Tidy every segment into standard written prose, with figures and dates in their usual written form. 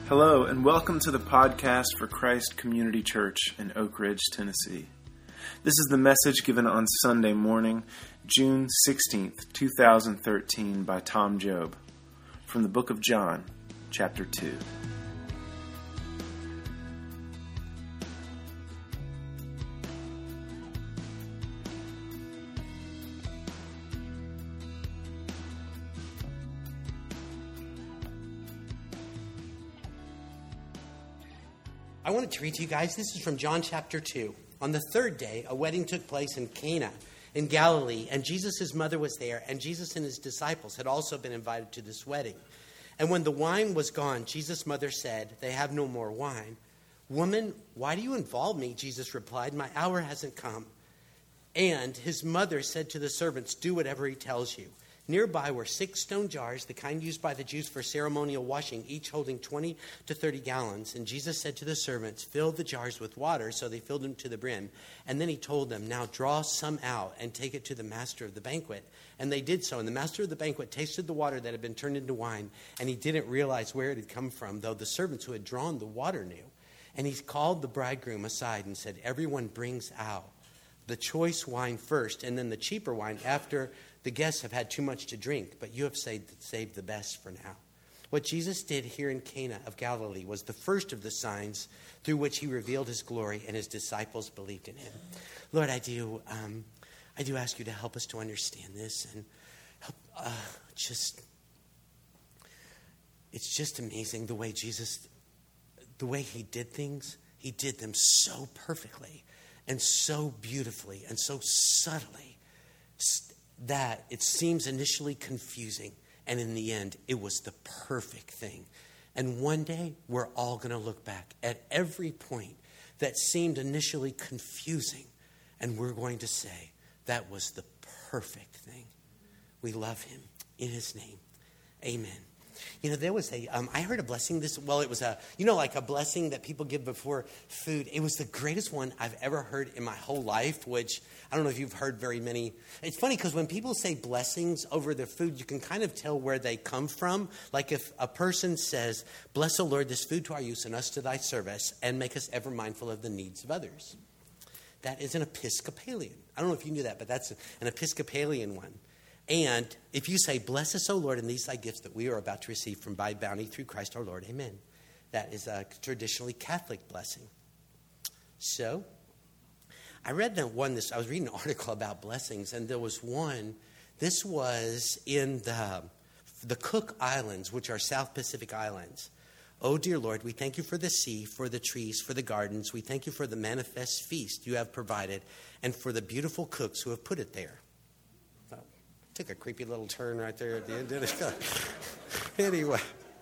Hello, and welcome to the podcast for Christ Community Church in Oak Ridge, Tennessee. This is the message given on Sunday morning, June 16th, 2013, by Tom Job, from the book of John, chapter 2. I wanted to read to you guys, this is from John chapter 2. On the third day, a wedding took place in Cana in Galilee, and Jesus' mother was there, and Jesus and his disciples had also been invited to this wedding. And when the wine was gone, Jesus' mother said, "They have no more wine." "Woman, why do you involve me?" Jesus replied, "My hour hasn't come." And his mother said to the servants, "Do whatever he tells you." Nearby were 6 stone jars, the kind used by the Jews for ceremonial washing, each holding 20 to 30 gallons. And Jesus said to the servants, "Fill the jars with water." So they filled them to the brim. And then he told them, "Now draw some out and take it to the master of the banquet." And they did so. And the master of the banquet tasted the water that had been turned into wine. And he didn't realize where it had come from, though the servants who had drawn the water knew. And he called the bridegroom aside and said, "Everyone brings out the choice wine first, and then the cheaper wine after the guests have had too much to drink, but you have saved the best for now." What Jesus did here in Cana of Galilee was the first of the signs through which he revealed his glory, and his disciples believed in him. Lord, I do ask you to help us to understand this, and help it's just amazing the way he did things. He did them so perfectly and so beautifully and so subtly that it seems initially confusing, and in the end, it was the perfect thing. And one day, we're all going to look back at every point that seemed initially confusing, and we're going to say, that was the perfect thing. We love him. In his name, amen. You know, there was I heard a blessing it was like a blessing that people give before food. It was the greatest one I've ever heard in my whole life, which I don't know if you've heard very many. It's funny because when people say blessings over their food, you can kind of tell where they come from. Like if a person says, "Bless, O Lord, this food to our use and us to thy service, and make us ever mindful of the needs of others." That is an Episcopalian. I don't know if you knew that, but that's an Episcopalian one. And if you say, "Bless us, O Lord, in these thy gifts that we are about to receive from thy bounty through Christ our Lord," amen. That is a traditionally Catholic blessing. So, I read I was reading an article about blessings, and there was one. This was in the Cook Islands, which are South Pacific Islands. "Oh, dear Lord, we thank you for the sea, for the trees, for the gardens. We thank you for the manifest feast you have provided, and for the beautiful cooks who have put it there." Took a creepy little turn right there at the end, didn't it? Anyway.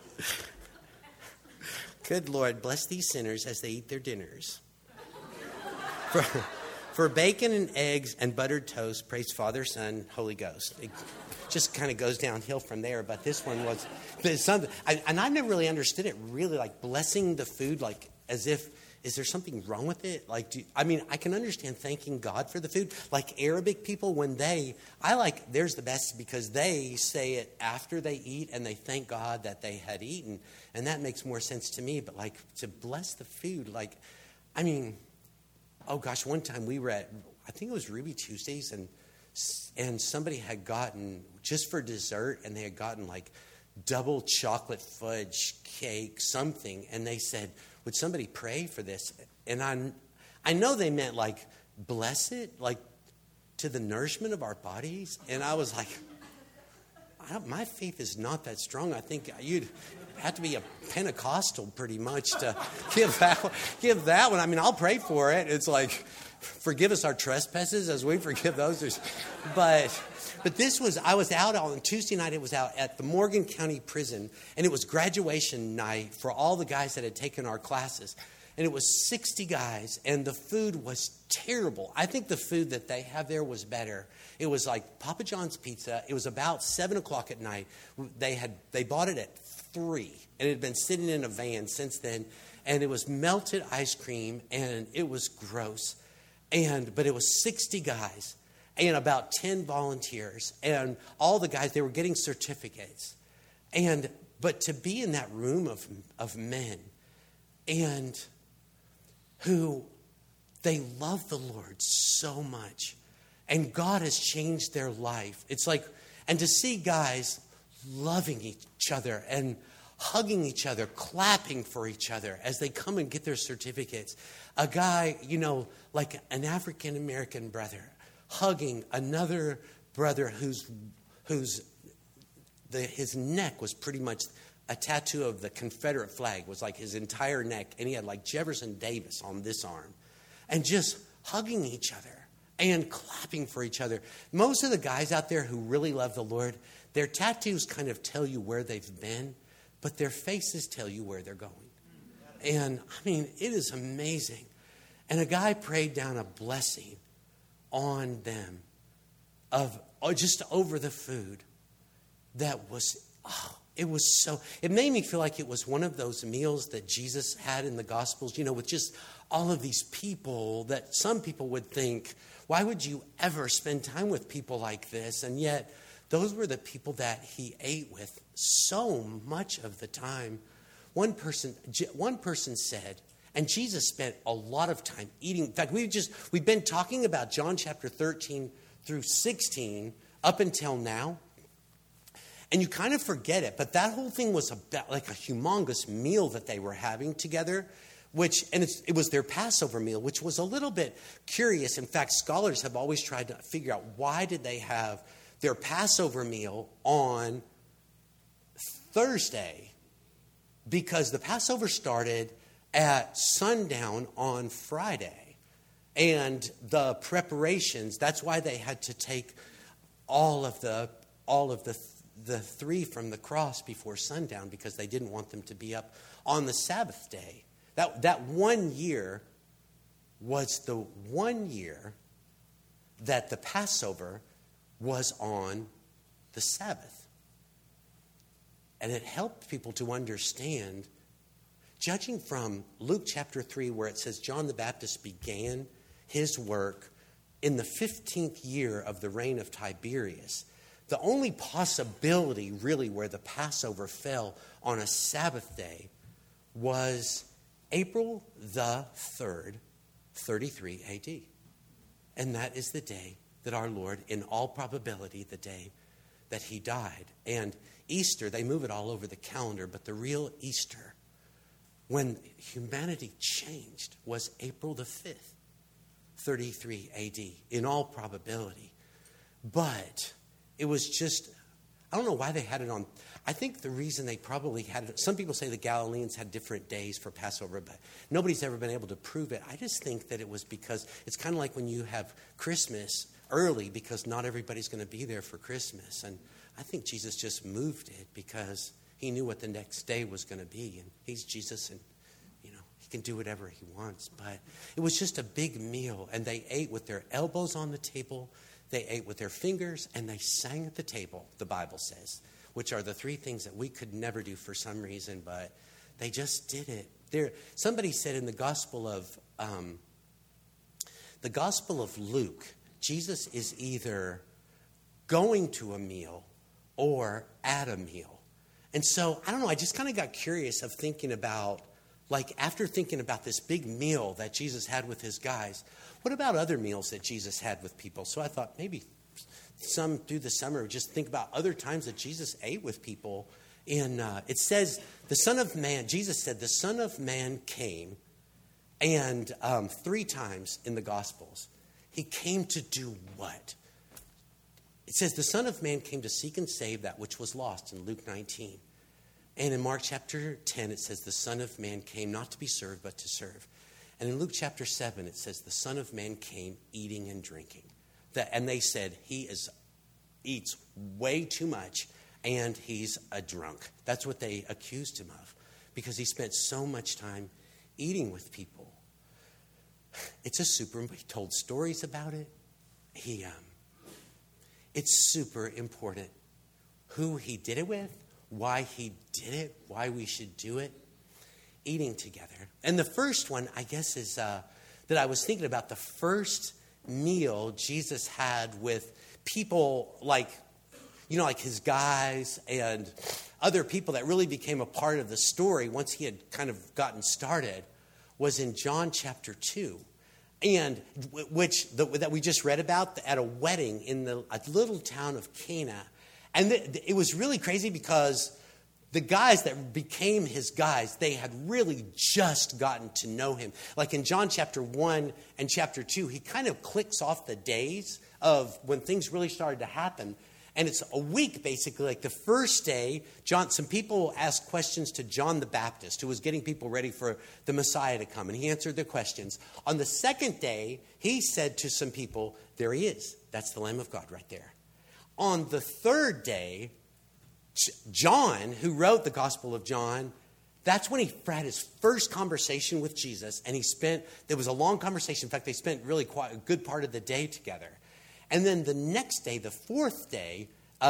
"Good Lord, bless these sinners as they eat their dinners. For bacon and eggs and buttered toast, praise Father, Son, Holy Ghost." It just kind of goes downhill from there, but this one was something. And I never really understood it, really, like blessing the food, like as if, is there something wrong with it? Like, I can understand thanking God for the food. Like Arabic people, theirs the best because they say it after they eat and they thank God that they had eaten. And that makes more sense to me. But like to bless the food, one time we were at, I think it was Ruby Tuesdays, and somebody had gotten, just for dessert, and they had gotten like double chocolate fudge cake, something. And they said, "Would somebody pray for this?" And I know they meant like bless it, like to the nourishment of our bodies. And I was like, my faith is not that strong. I think you'd have to be a Pentecostal pretty much to give that one. I mean, I'll pray for it. It's like, forgive us our trespasses as we forgive those. But this was, I was out on Tuesday night, it was out at the Morgan County Prison, and it was graduation night for all the guys that had taken our classes. And it was 60 guys, and the food was terrible. I think the food that they have there was better. It was like Papa John's pizza. It was about 7 o'clock at night. They bought it at 3, and it had been sitting in a van since then. And it was melted ice cream, and it was gross. But it was 60 guys. And about 10 volunteers, and all the guys, they were getting certificates. But to be in that room of men and who they love the Lord so much, and God has changed their life. It's like, and to see guys loving each other and hugging each other, clapping for each other as they come and get their certificates. A guy, like an African-American brother, hugging another brother his neck was pretty much a tattoo of the Confederate flag, was like his entire neck, and he had like Jefferson Davis on this arm, and just hugging each other and clapping for each other. Most of the guys out there who really love the Lord, their tattoos kind of tell you where they've been, but their faces tell you where they're going. And I mean, it is amazing. And a guy prayed down a blessing on them of just over the food that was, it made me feel like it was one of those meals that Jesus had in the Gospels, with just all of these people that some people would think, why would you ever spend time with people like this? And yet, those were the people that he ate with so much of the time. One person said, and Jesus spent a lot of time eating. In fact, we've been talking about John chapter 13 through 16 up until now. And you kind of forget it, but that whole thing was about like a humongous meal that they were having together, it was their Passover meal, which was a little bit curious. In fact, scholars have always tried to figure out why did they have their Passover meal on Thursday, because the Passover started at sundown on Friday. And the preparations, that's why they had to take all of the three from the cross before sundown, because they didn't want them to be up on the Sabbath day. That 1 year was the 1 year that the Passover was on the Sabbath. And it helped people to understand, judging from Luke chapter 3, where it says John the Baptist began his work in the 15th year of the reign of Tiberius. The only possibility really where the Passover fell on a Sabbath day was April the 3rd, 33 AD. And that is the day that our Lord, in all probability, the day that he died. And Easter, they move it all over the calendar, but the real Easter, when humanity changed, was April the 5th, 33 AD, in all probability. But it was just, I don't know why they had it on. I think the reason they probably had it, some people say the Galileans had different days for Passover, but nobody's ever been able to prove it. I just think that it was because it's kind of like when you have Christmas early, because not everybody's going to be there for Christmas. And I think Jesus just moved it because he knew what the next day was going to be. And he's Jesus, and he can do whatever he wants. But it was just a big meal, and they ate with their elbows on the table. They ate with their fingers, and they sang at the table, the Bible says, which are the three things that we could never do for some reason, but they just did it. Somebody said in the Gospel of Luke, Jesus is either going to a meal or at a meal. And so, I don't know, I just kind of got curious of thinking about, like, after thinking about this big meal that Jesus had with his guys, what about other meals that Jesus had with people? So I thought maybe some through the summer, just think about other times that Jesus ate with people. And it says, the Son of Man, Jesus said, the Son of Man came, and 3 times in the Gospels, he came to do what? It says, the Son of Man came to seek and save that which was lost in Luke 19. And in Mark chapter 10, it says, the Son of Man came not to be served, but to serve. And in Luke chapter 7, it says, the Son of Man came eating and drinking. And they said, he eats way too much, and he's a drunk. That's what they accused him of, because he spent so much time eating with people. He told stories about it. It's super important who he did it with, why he did it, why we should do it, eating together. And the first one, I guess, is that I was thinking about the first meal Jesus had with people like his guys and other people that really became a part of the story once he had kind of gotten started was in John chapter 2. And that we just read about at a wedding in a little town of Cana. And it was really crazy because the guys that became his guys, they had really just gotten to know him. Like in John chapter 1 and chapter 2, he kind of clicks off the days of when things really started to happen. And it's a week, basically. Like the first day, some people asked questions to John the Baptist, who was getting people ready for the Messiah to come. And he answered their questions. On the second day, he said to some people, there he is. That's the Lamb of God right there. On the third day, John, who wrote the Gospel of John, that's when he had his first conversation with Jesus. And there was a long conversation. In fact, they spent really quite a good part of the day together. And then the next day, the fourth day,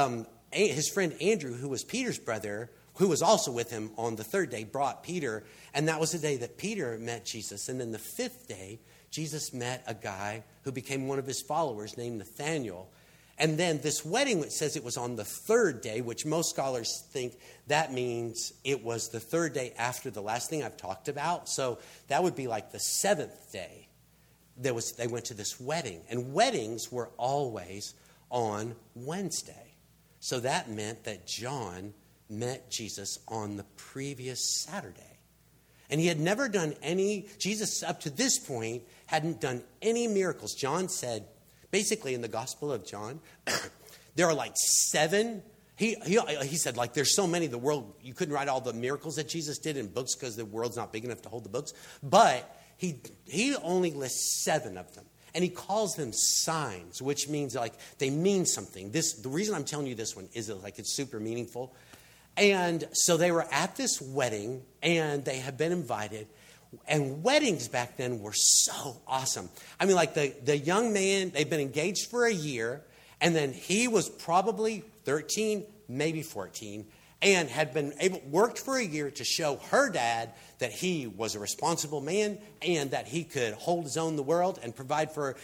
his friend Andrew, who was Peter's brother, who was also with him on the third day, brought Peter. And that was the day that Peter met Jesus. And then the fifth day, Jesus met a guy who became one of his followers named Nathanael. And then this wedding, it says it was on the third day, which most scholars think that means it was the third day after the last thing I've talked about. So that would be like the seventh day. They went to this wedding. And weddings were always on Wednesday. So that meant that John met Jesus on the previous Saturday. And he had never done Jesus up to this point hadn't done any miracles. John said, basically in the Gospel of John, there are like 7. He said, like, there's so many, the world, you couldn't write all the miracles that Jesus did in books because the world's not big enough to hold the books. But he only lists 7 of them. And he calls them signs, which means like they mean something. The reason I'm telling you this one is that, like, it's super meaningful. And so they were at this wedding and they had been invited. And weddings back then were so awesome. I mean, like the young man, they'd been engaged for a year. And then he was probably 13, maybe 14. And had worked for a year to show her dad that he was a responsible man and that he could hold his own in the world and provide for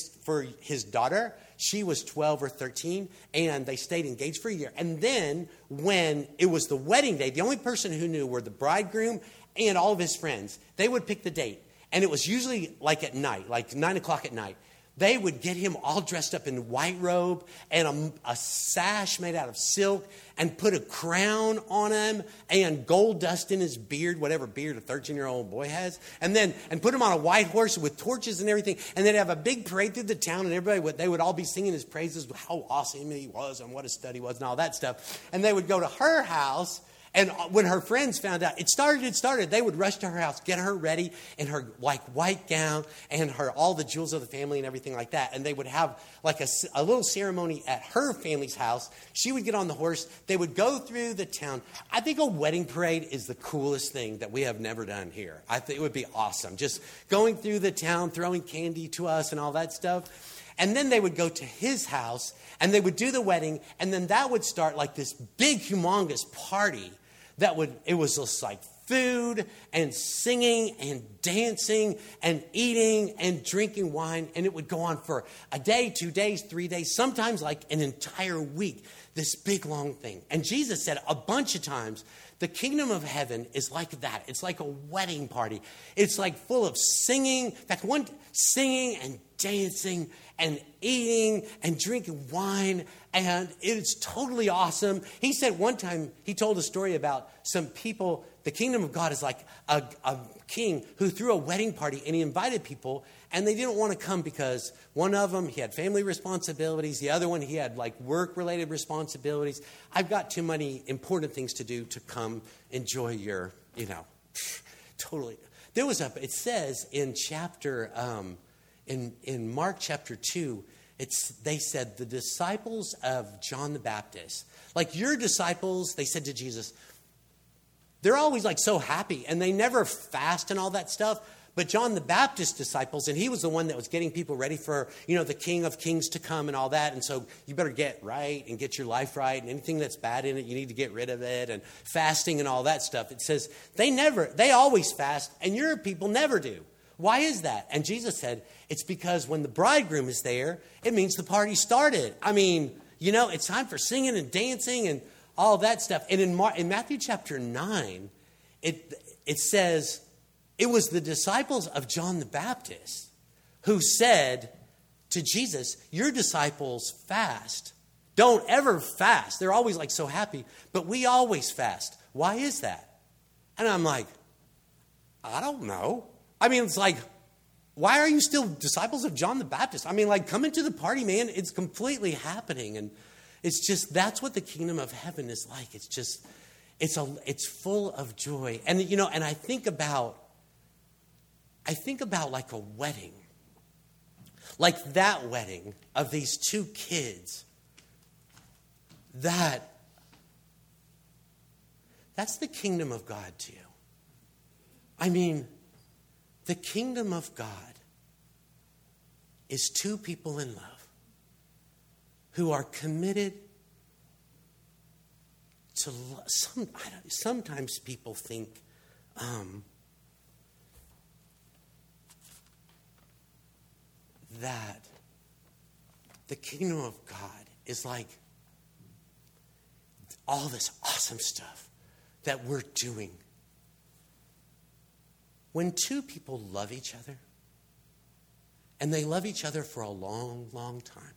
his daughter. She was 12 or 13, and they stayed engaged for a year. And then when it was the wedding day, the only person who knew were the bridegroom and all of his friends. They would pick the date, and it was usually like at night, like 9 o'clock at night. They would get him all dressed up in white robe and a sash made out of silk and put a crown on him and gold dust in his beard, whatever beard a 13-year-old boy has, and put him on a white horse with torches and everything. And they'd have a big parade through the town, and they would all be singing his praises, how awesome he was and what his study was and all that stuff. And they would go to her house. And when her friends found out, it started, they would rush to her house, get her ready in her like white gown and all the jewels of the family and everything like that. And they would have like a little ceremony at her family's house. She would get on the horse. They would go through the town. I think a wedding parade is the coolest thing that we have never done here. I think it would be awesome. Just going through the town, throwing candy to us and all that stuff. And then they would go to his house and they would do the wedding. And then that would start like this big, humongous party. It was just like food and singing and dancing and eating and drinking wine. And it would go on for a day, 2 days, 3 days, sometimes like an entire week, this big long thing. And Jesus said a bunch of times, the kingdom of heaven is like that. It's like a wedding party. It's like full of singing. In fact, singing and dancing and eating and drinking wine. And it's totally awesome. He said one time, he told a story about some people. The kingdom of God is like a king who threw a wedding party and he invited people and they didn't want to come because one of them, he had family responsibilities. The other one, he had like work-related responsibilities. I've got too many important things to do to come enjoy your, totally. It says in chapter, in Mark chapter 2, they said the disciples of John the Baptist, like your disciples, they said to Jesus, they're always like so happy and they never fast and all that stuff. But John the Baptist disciples, and he was the one that was getting people ready for, the King of Kings to come and all that. And so you better get right and get your life right. And anything that's bad in it, you need to get rid of it. And fasting and all that stuff. It says they always fast and your people never do. Why is that? And Jesus said, it's because when the bridegroom is there, it means the party started. I mean, it's time for singing and dancing and all that stuff. And in Matthew chapter 9, it says, it was the disciples of John the Baptist who said to Jesus, your disciples fast. Don't ever fast. They're always like so happy, but we always fast. Why is that? And I'm like, I don't know. I mean, it's like, why are you still disciples of John the Baptist? I mean, like, come into the party, man. It's completely happening. And it's just, that's what the kingdom of heaven is like. It's just, it's full of joy. And, you know, and I think about like a wedding. Like that wedding of these two kids. That's the kingdom of God to you. I mean, the kingdom of God is two people in love who are committed to sometimes people think that the kingdom of God is like all this awesome stuff that we're doing. When two people love each other, and they love each other for a long, long time,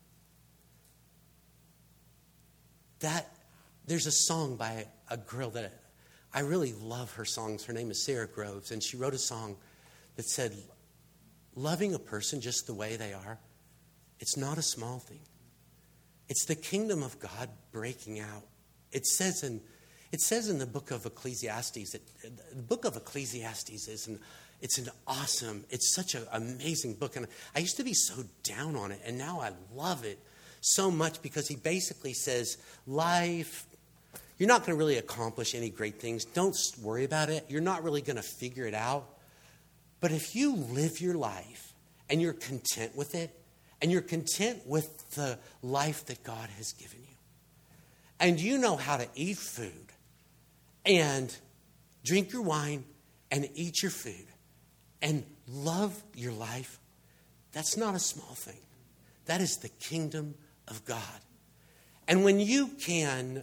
there's a song by a girl that I really love her songs. Her name is Sarah Groves, and she wrote a song that said, loving a person just the way they are, it's not a small thing. It's the kingdom of God breaking out. It says in the book of Ecclesiastes, the book of Ecclesiastes it's such an amazing book. And I used to be so down on it, and now I love it so much because he basically says, life, you're not going to really accomplish any great things. Don't worry about it. You're not really going to figure it out. But if you live your life and you're content with it, and you're content with the life that God has given you, and you know how to eat food and drink your wine and eat your food and love your life, that's not a small thing. That is the kingdom of God. And when you can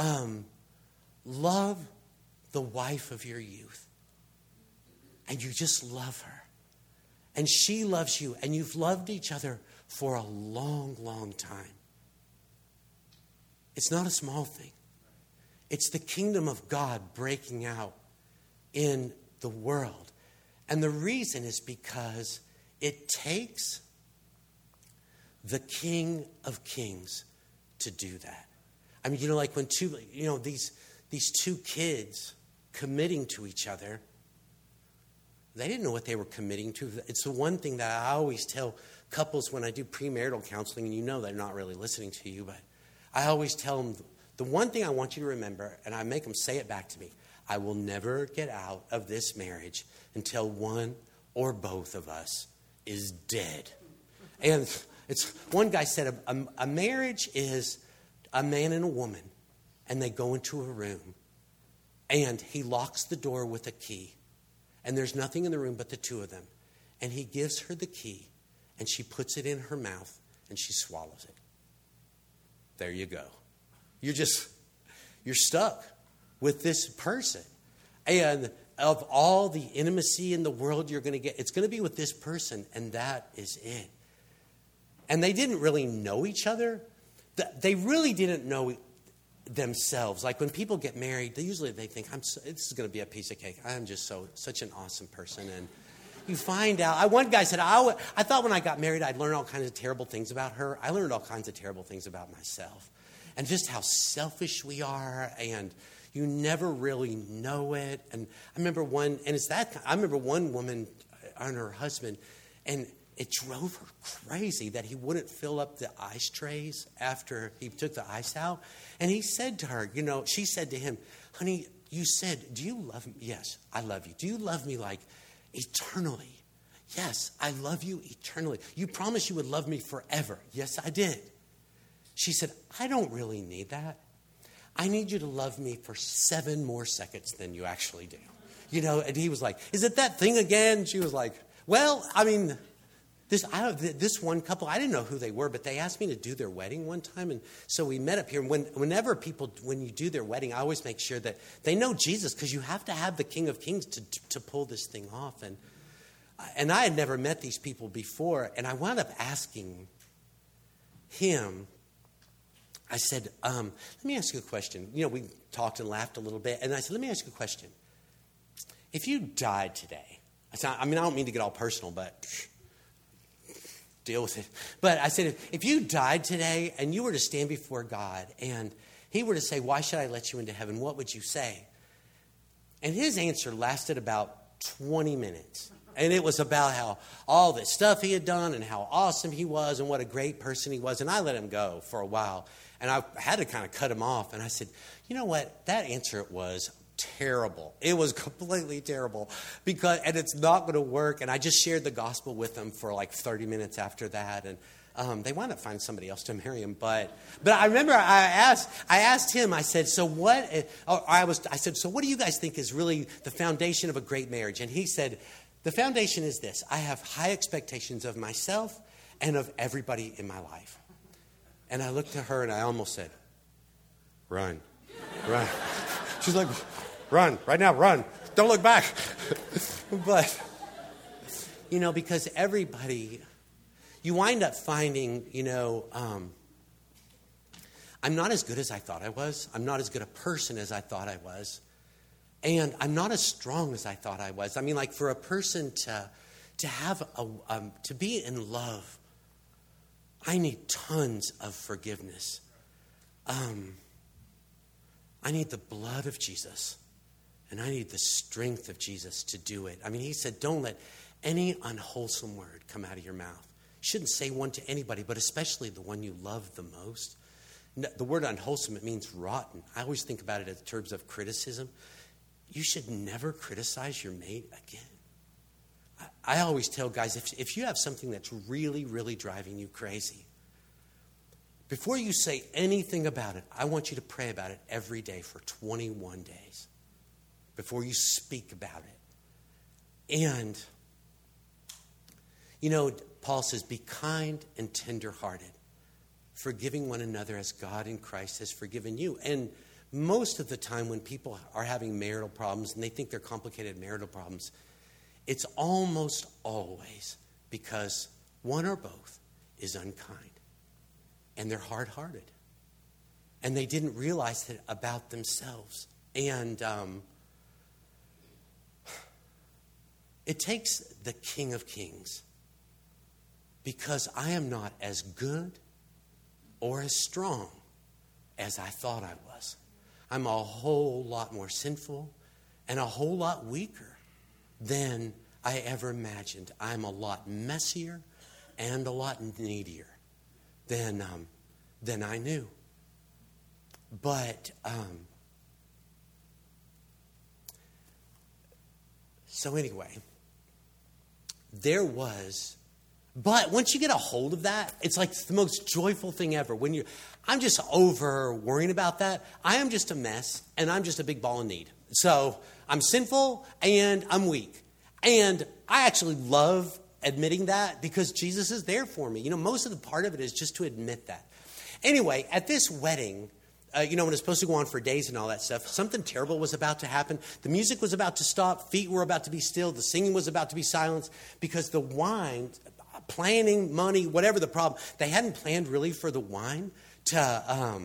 love the wife of your youth, and you just love her, and she loves you, and you've loved each other for a long, long time, it's not a small thing. It's the kingdom of God breaking out in the world. And the reason is because it takes the King of Kings to do that. I mean, like when these two kids committing to each other, they didn't know what they were committing to. It's the one thing that I always tell couples when I do premarital counseling, and you know they're not really listening to you, but I always tell them, the one thing I want you to remember, and I make them say it back to me, I will never get out of this marriage until one or both of us is dead. And one guy said a marriage is a man and a woman, and they go into a room, and he locks the door with a key, and there's nothing in the room but the two of them. And he gives her the key, and she puts it in her mouth, and she swallows it. There you go. You're stuck with this person. And of all the intimacy in the world you're going to get, it's going to be with this person, and that is it. And they didn't really know each other. They really didn't know themselves. Like when people get married, they think, this is going to be a piece of cake. I'm just such an awesome person. And you find out. One guy said, I thought when I got married, I'd learn all kinds of terrible things about her. I learned all kinds of terrible things about myself. And just how selfish we are, and you never really know it. And I remember one woman and her husband, and it drove her crazy that he wouldn't fill up the ice trays after he took the ice out. And he said to her, she said to him, honey, you said, do you love me? Yes, I love you. Do you love me like eternally? Yes, I love you eternally. You promised you would love me forever. Yes, I did. She said, I don't really need that. I need you to love me for 7 more seconds than you actually do. And he was like, is it that thing again? She was like, well, I mean, This one couple, I didn't know who they were, but they asked me to do their wedding one time. And so we met up here. And when you do their wedding, I always make sure that they know Jesus, because you have to have the King of Kings to pull this thing off. And I had never met these people before. And I wound up asking him, I said, let me ask you a question. We talked and laughed a little bit. And I said, let me ask you a question. If you died today, I don't mean to get all personal, but deal with it. But I said, if you died today and you were to stand before God and he were to say, why should I let you into heaven? What would you say? And his answer lasted about 20 minutes. And it was about how all this stuff he had done and how awesome he was and what a great person he was. And I let him go for a while. And I had to kind of cut him off. And I said, you know what? That answer was terrible. It was completely terrible, and it's not going to work. And I just shared the gospel with them for like 30 minutes after that. And they wound up finding somebody else to marry him. But I remember I asked him, I said, so what, I said, so what do you guys think is really the foundation of a great marriage? And he said, the foundation is this: I have high expectations of myself and of everybody in my life. And I looked at her and I almost said, run. She's like, run, right now, run. Don't look back. But, because everybody, you wind up finding, I'm not as good as I thought I was. I'm not as good a person as I thought I was. And I'm not as strong as I thought I was. Like for a person to have to be in love, I need tons of forgiveness. I need the blood of Jesus, and I need the strength of Jesus to do it. He said, don't let any unwholesome word come out of your mouth. You shouldn't say one to anybody, but especially the one you love the most. The word unwholesome, it means rotten. I always think about it in terms of criticism. You should never criticize your mate again. I always tell guys, if you have something that's really, really driving you crazy, before you say anything about it, I want you to pray about it every day for 21 days before you speak about it. And, Paul says, be kind and tenderhearted, forgiving one another as God in Christ has forgiven you. And most of the time when people are having marital problems and they think they're complicated marital problems, it's almost always because one or both is unkind. And they're hard-hearted. And they didn't realize that about themselves. And it takes the King of Kings, because I am not as good or as strong as I thought I was. I'm a whole lot more sinful and a whole lot weaker than I ever imagined. I'm a lot messier and a lot needier than I knew. But so anyway, but once you get a hold of that, it's like the most joyful thing ever. I'm just over worrying about that. I am just a mess, and I'm just a big ball of need. So I'm sinful and I'm weak, and I actually love admitting that, because Jesus is there for me. Most of the part of it is just to admit that. Anyway, at this wedding, when it's supposed to go on for days and all that stuff, something terrible was about to happen. The music was about to stop. Feet were about to be still. The singing was about to be silenced, because the wine, planning, money, whatever the problem, they hadn't planned really for the wine to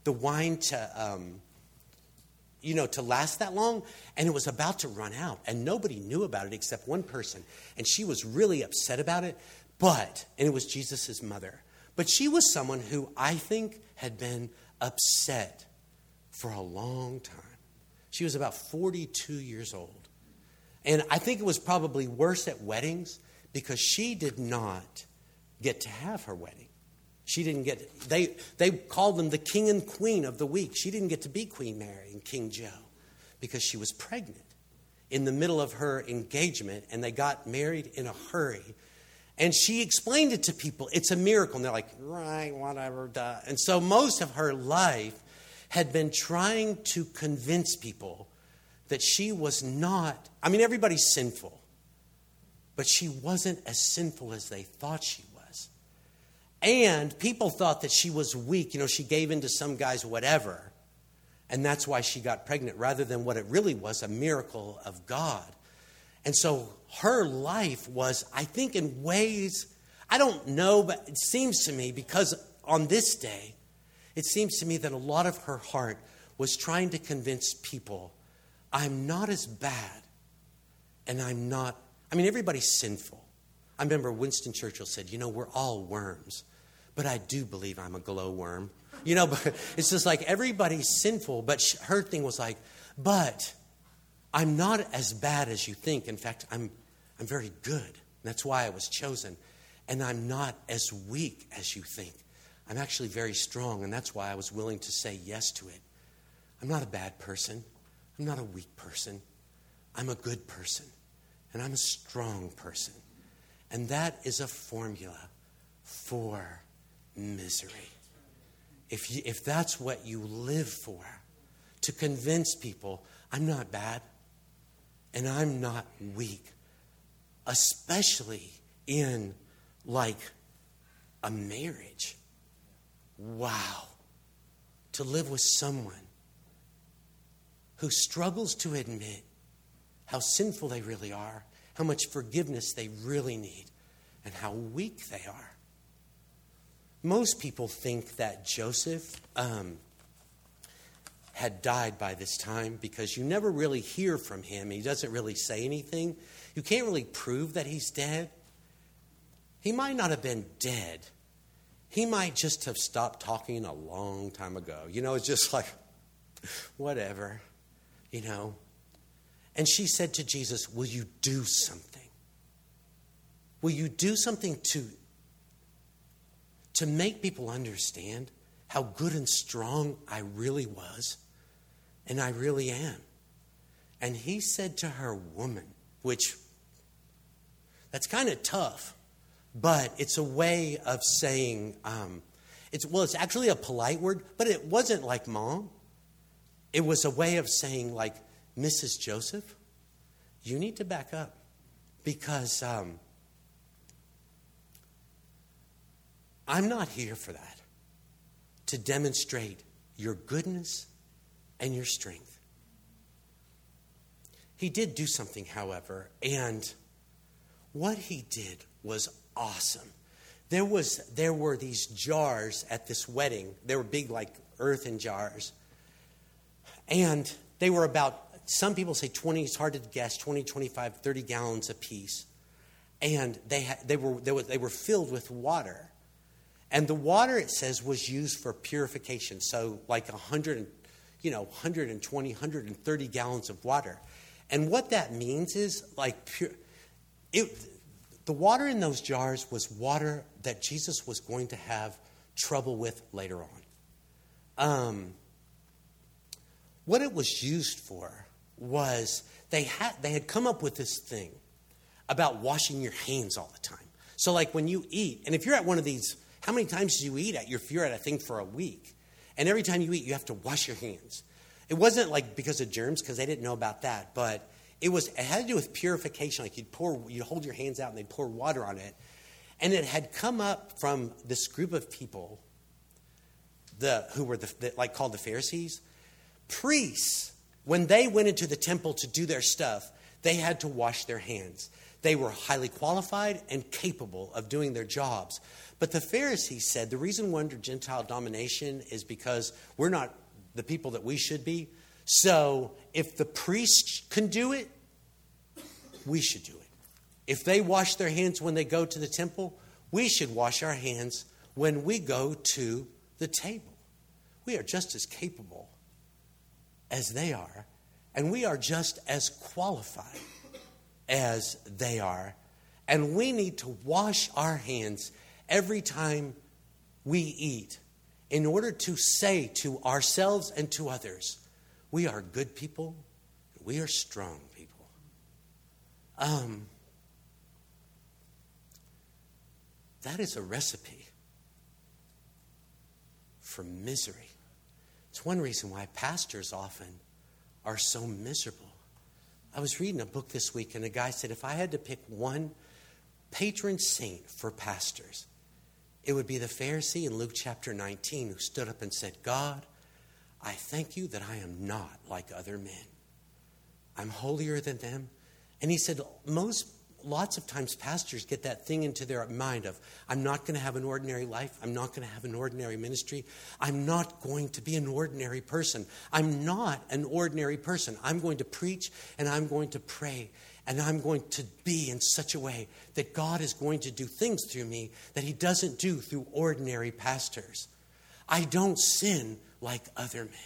last that long, and it was about to run out, and nobody knew about it except one person, and she was really upset about it, and it was Jesus' mother. But she was someone who I think had been upset for a long time. She was about 42 years old, and I think it was probably worse at weddings, because she did not get to have her wedding. She didn't get, they called them the king and queen of the week. She didn't get to be Queen Mary and King Joe because she was pregnant in the middle of her engagement, and they got married in a hurry. And she explained it to people. It's a miracle. And they're like, right, whatever, duh. And so most of her life had been trying to convince people that she was not, everybody's sinful, but she wasn't as sinful as they thought she was. And people thought that she was weak. She gave in to some guy's whatever. And that's why she got pregnant, rather than what it really was, a miracle of God. And so her life was, I think, in ways, I don't know, but it seems to me, because on this day, it seems to me that a lot of her heart was trying to convince people, I'm not as bad, and I'm not, everybody's sinful. I remember Winston Churchill said, we're all worms, but I do believe I'm a glowworm. But it's just like everybody's sinful, but her thing was like, but I'm not as bad as you think. In fact, I'm very good. That's why I was chosen. And I'm not as weak as you think. I'm actually very strong, and that's why I was willing to say yes to it. I'm not a bad person. I'm not a weak person. I'm a good person, and I'm a strong person. And that is a formula for misery. If that's what you live for, to convince people, I'm not bad and I'm not weak, especially in like a marriage. Wow. To live with someone who struggles to admit how sinful they really are, how much forgiveness they really need, and how weak they are. Most people think that Joseph had died by this time because you never really hear from him. He doesn't really say anything. You can't really prove that he's dead. He might not have been dead. He might just have stopped talking a long time ago. It's just like, whatever, And she said to Jesus, will you do something? Will you do something to make people understand how good and strong I really was and I really am? And he said to her, woman, which that's kind of tough, but it's a way of saying, it's actually a polite word, but it wasn't like mom. It was a way of saying like, Mrs. Joseph, you need to back up because I'm not here for that, to demonstrate your goodness and your strength. He did do something, however, and what he did was awesome. There were these jars at this wedding. They were big, like earthen jars. And they were about, some people say 20, it's hard to guess, 20, 25, 30 gallons apiece. And they were filled with water. And the water, it says, was used for purification. So like 120, 130 gallons of water. And what that means is like the water in those jars was water that Jesus was going to have trouble with later on. What it was used for was they had come up with this thing about washing your hands all the time. So like when you eat, and if you're at one of these, how many times do you eat if you're at a thing for a week? And every time you eat, you have to wash your hands. It wasn't like because of germs, because they didn't know about that, but it had to do with purification. Like you'd hold your hands out and they'd pour water on it. And it had come up from this group of people, who were called the Pharisees. Priests, when they went into the temple to do their stuff, they had to wash their hands. They were highly qualified and capable of doing their jobs. But the Pharisees said the reason we're under Gentile domination is because we're not the people that we should be. So if the priests can do it, we should do it. If they wash their hands when they go to the temple, we should wash our hands when we go to the table. We are just as capable as they are, and we are just as qualified as they are. And we need to wash our hands every time we eat in order to say to ourselves and to others, we are good people, we are strong people. That is a recipe for misery. It's one reason why pastors often are so miserable. I was reading a book this week, and a guy said, if I had to pick one patron saint for pastors, it would be the Pharisee in Luke chapter 19 who stood up and said, God, I thank you that I am not like other men. I'm holier than them. And he said, lots of times pastors get that thing into their mind of, I'm not going to have an ordinary life. I'm not going to have an ordinary ministry. I'm not going to be an ordinary person. I'm not an ordinary person. I'm going to preach and I'm going to pray and I'm going to be in such a way that God is going to do things through me that he doesn't do through ordinary pastors. I don't sin like other men.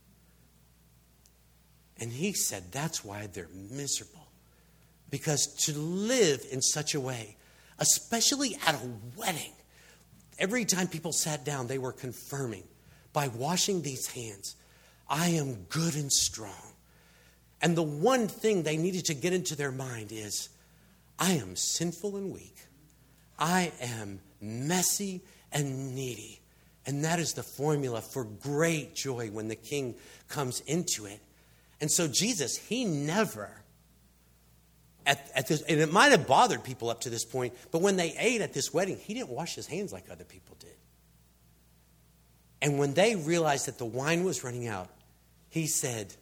And he said that's why they're miserable. Because to live in such a way, especially at a wedding, every time people sat down, they were confirming by washing these hands, I am good and strong. And the one thing they needed to get into their mind is, I am sinful and weak. I am messy and needy. And that is the formula for great joy when the king comes into it. And so Jesus, he never, at this, and it might have bothered people up to this point, but when they ate at this wedding, he didn't wash his hands like other people did. And when they realized that the wine was running out, he said,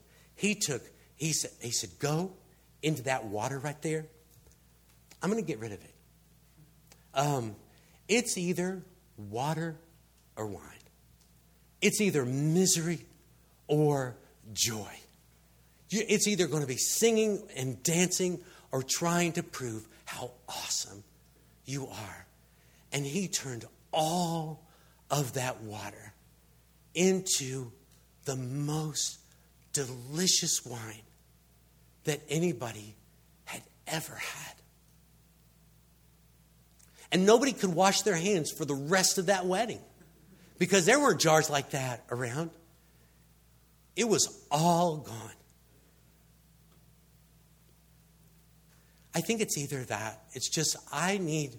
go into that water right there. I'm going to get rid of it. It's either water or wine. It's either misery or joy. It's either going to be singing and dancing or trying to prove how awesome you are. And he turned all of that water into the most delicious wine that anybody had ever had. And nobody could wash their hands for the rest of that wedding because there were jars like that around. It was all gone. I think it's either that. It's just I need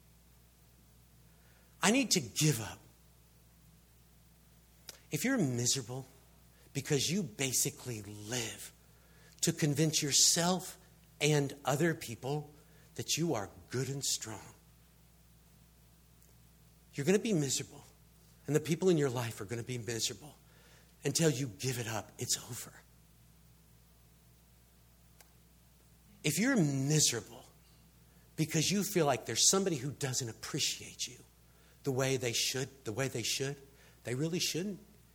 to give up. If you're miserable because you basically live to convince yourself and other people that you are good and strong, you're going to be miserable. And the people in your life are going to be miserable until you give it up. It's over. If you're miserable because you feel like there's somebody who doesn't appreciate you the way they should, they really shouldn't.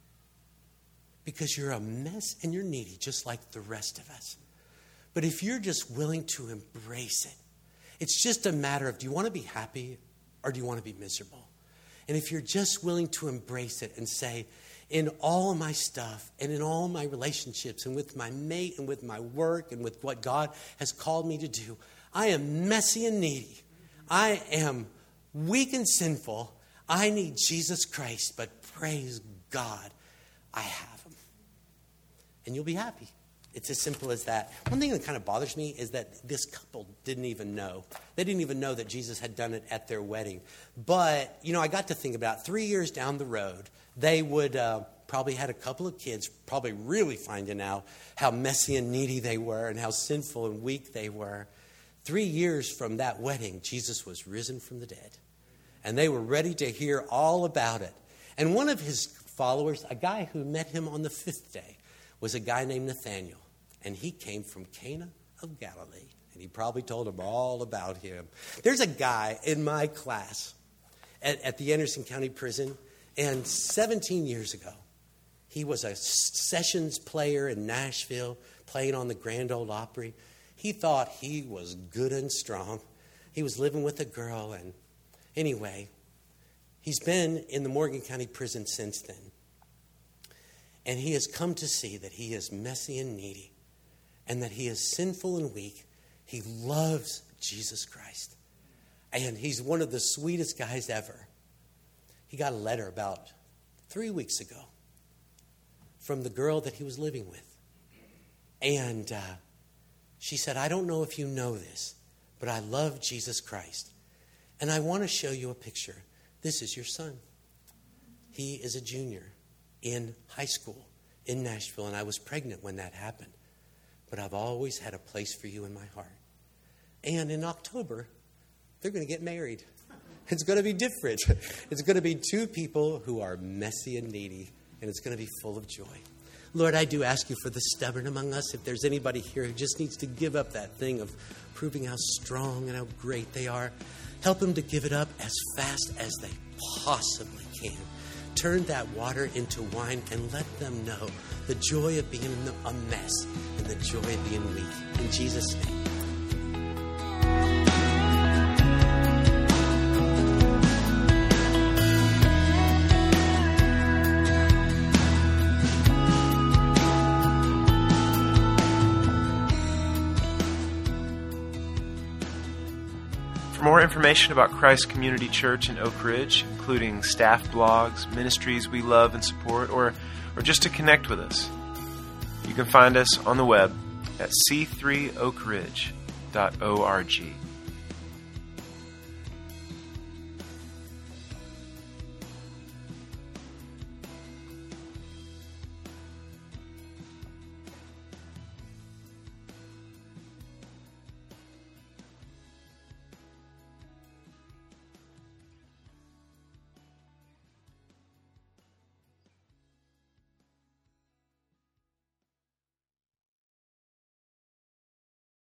Because you're a mess and you're needy just like the rest of us. But if you're just willing to embrace it, it's just a matter of, do you want to be happy or do you want to be miserable? And if you're just willing to embrace it and say, in all of my stuff and in all my relationships and with my mate and with my work and with what God has called me to do, I am messy and needy. I am weak and sinful. I need Jesus Christ, but praise God, I have him. And you'll be happy. It's as simple as that. One thing that kind of bothers me is that this couple didn't even know. They didn't even know that Jesus had done it at their wedding. But, I got to think about 3 years down the road, they would probably had a couple of kids, probably really finding out how messy and needy they were and how sinful and weak they were. 3 years from that wedding, Jesus was risen from the dead. And they were ready to hear all about it. And one of his followers, a guy who met him on the 5th day, was a guy named Nathaniel. And he came from Cana of Galilee. And he probably told him all about him. There's a guy in my class at the Anderson County Prison. And 17 years ago, he was a sessions player in Nashville, playing on the Grand Ole Opry. He thought he was good and strong. He was living with a girl. And anyway, he's been in the Morgan County Prison since then. And he has come to see that he is messy and needy and that he is sinful and weak. He loves Jesus Christ. And he's one of the sweetest guys ever. He got a letter about 3 weeks ago from the girl that he was living with. And she said, I don't know if you know this, but I love Jesus Christ. And I want to show you a picture. This is your son. He is a junior in high school in Nashville, and I was pregnant when that happened. But I've always had a place for you in my heart. And in October, They're going to get married. It's going to be different. It's going to be two people who are messy and needy, and it's going to be full of joy. Lord, I do ask you for the stubborn among us. If there's anybody here who just needs to give up that thing of proving how strong and how great they are, help them to give it up as fast as they possibly can. Turn that water into wine and let them know the joy of being a mess and the joy of being weak. In Jesus' name. For more information about Christ Community Church in Oak Ridge, including staff blogs, ministries we love and support, or just to connect with us, you can find us on the web at c3oakridge.org.